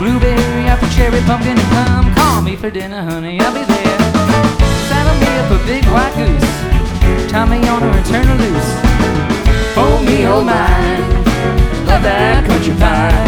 Blueberry, apple, cherry, pumpkin, and plum. Call me for dinner, honey, I'll be there. Saddle me up a big white goose, tie me on her and turn her loose. Oh me, oh my, love that country pie.